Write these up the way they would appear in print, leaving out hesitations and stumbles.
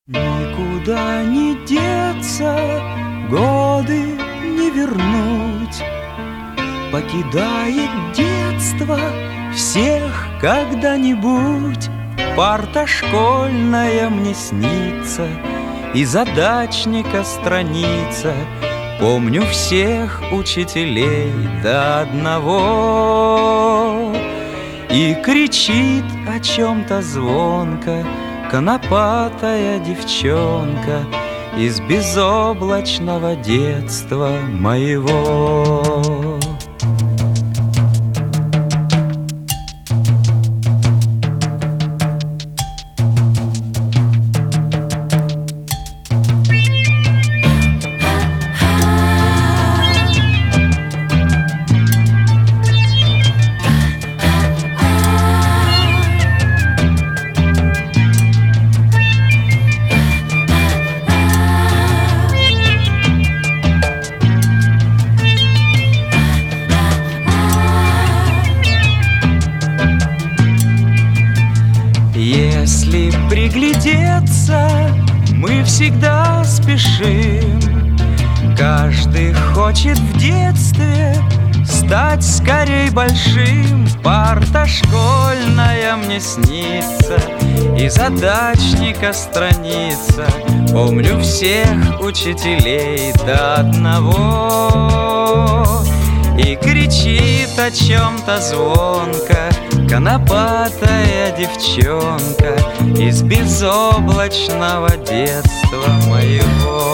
Никуда не деться, годы не вернуть. Покидает детство всех когда-нибудь. Парта школьная мне снится, и задачника страница. Помню всех учителей до одного. И кричит о чем-то звонко конопатая девчонка из безоблачного детства моего. Если приглядеться, мы всегда спешим. Каждый хочет в детстве стать скорей большим. Парта школьная мне снится, и задачника страница. Помню всех учителей до одного. И кричит о чем-то звонко конопатая девчонка из безоблачного детства моего.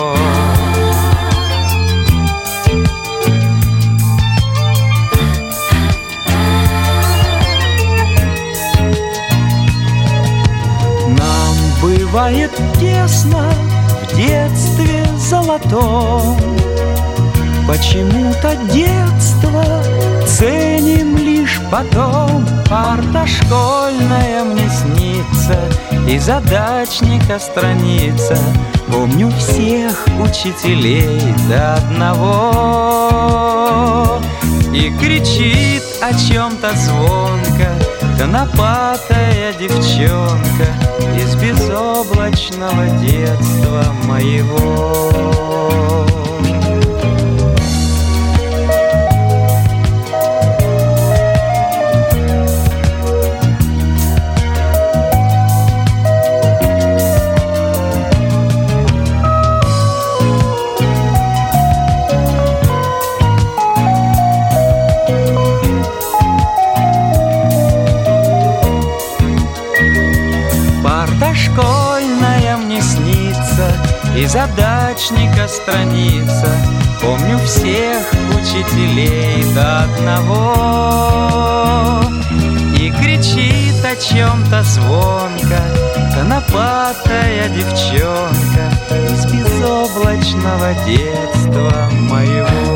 Нам бывает тесно в детстве золотом. Почему-то детство ценим лишь потом. Парта школьная мне снится, и задачника страница. Помню всех учителей до одного. И кричит о чем-то звонко конопатая девчонка из безоблачного детства моего. Парта школьная мне снится, и задачника страница. Помню всех учителей до одного. И кричит о чем-то звонко конопатая девчонка из безоблачного детства моего.